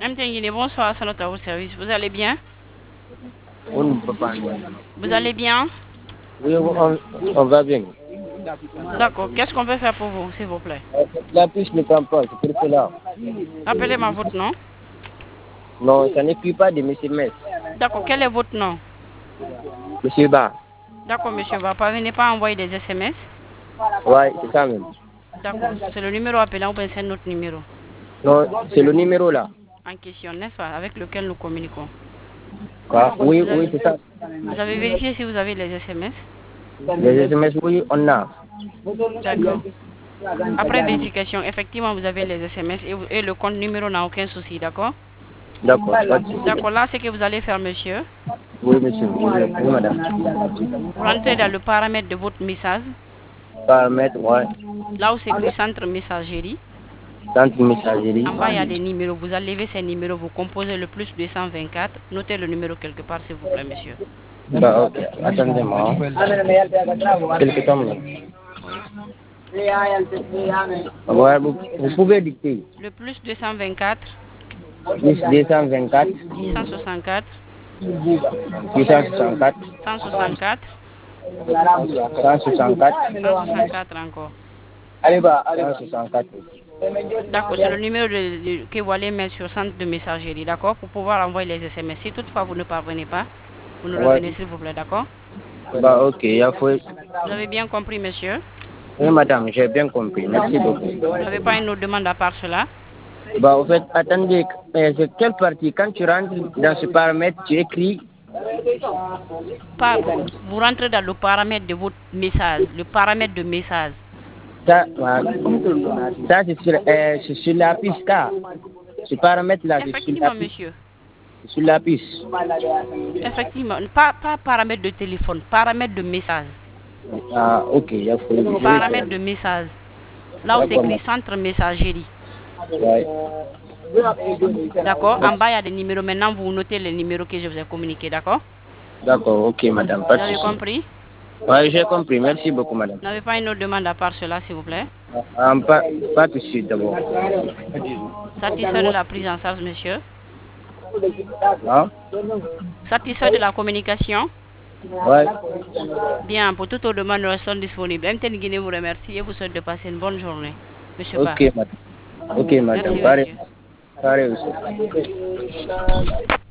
MTN, bonsoir, c'est notre service. Vous allez bien? On ne peut pas. Vous allez bien? Oui, on va bien. D'accord. Qu'est-ce qu'on peut faire pour vous, s'il vous plaît? La puce ne prend pas, c'est pour cela. Appelez-moi votre nom. Non, ça n'écrit pas de monsieur Metz. D'accord. Quel est votre nom? Monsieur Ba. D'accord, monsieur. Vous ne parvenez pas à envoyer des SMS? Ouais, c'est ça même. D'accord. C'est le numéro appelant ou bien c'est notre numéro Non, c'est le numéro là. en question, n'est-ce pas, avec lequel nous communiquons? Quoi? Oui, oui, c'est ça. Vous avez vérifié si vous avez les SMS? Les SMS, oui, on a. D'accord. Après vérification, effectivement, vous avez les SMS et le compte numéro n'a aucun souci, d'accord? D'accord, pas de souci. D'accord, là, ce que vous allez faire, monsieur, Oui, monsieur. Oui, madame. vous rentrez dans le paramètre de votre message, Paramètre, ouais. là où c'est écrit centre messagerie. Centre messagerie. En bas, il y a des numéros. Vous enlevez ces numéros, vous composez le plus 224. Notez le numéro quelque part, s'il vous plaît, monsieur. Bah, ok. Attendez-moi. Quelques temps. Oui. Ouais, vous pouvez dicter. Le plus 224, Plus 224, 664, 664, 164, 164, 164 encore. 164. D'accord, c'est le numéro que vous allez mettre sur le centre de messagerie, d'accord, pour pouvoir envoyer les SMS. Si toutefois vous ne parvenez pas, vous nous Ouais. revenez, s'il vous plaît, d'accord? Bah, ok, il faut. Vous avez bien compris, monsieur? Oui, madame, j'ai bien compris. Merci beaucoup. Vous n'avez pas une autre demande à part cela? Bah, au fait, attendez, c'est quelle partie? Quand tu rentres dans ce paramètre, tu écris. Vous rentrez dans le paramètre de votre message, le paramètre de message. Ça, ça c'est sur la piste. Ça. Ce paramètre-là, c'est sur la Effectivement, piste. monsieur. Sur la piste. Effectivement, pas paramètre de téléphone, paramètre de message. Ah, ok, il faut. Paramètre de message. Là où c'est écrit centre messagerie. Ouais. D'accord? En bas, il y a des numéros. Maintenant, vous notez les numéros que je vous ai communiqués, d'accord? D'accord, ok, madame, pas Vous de avez souci. compris? Oui, j'ai compris. Merci beaucoup, madame. Vous n'avez pas une autre demande à part cela, s'il vous plaît? Pas tout de suite, d'abord. Satisfait de la prise en charge, monsieur? Hein? Satisfait de la communication? Ouais. Bien, pour toutes vos demandes, nous restons disponibles. MTN Guinée vous remercie et vous souhaite de passer une bonne journée. Monsieur Ba. Ok, madame. Ok, madame. Merci, monsieur. Pareil aussi.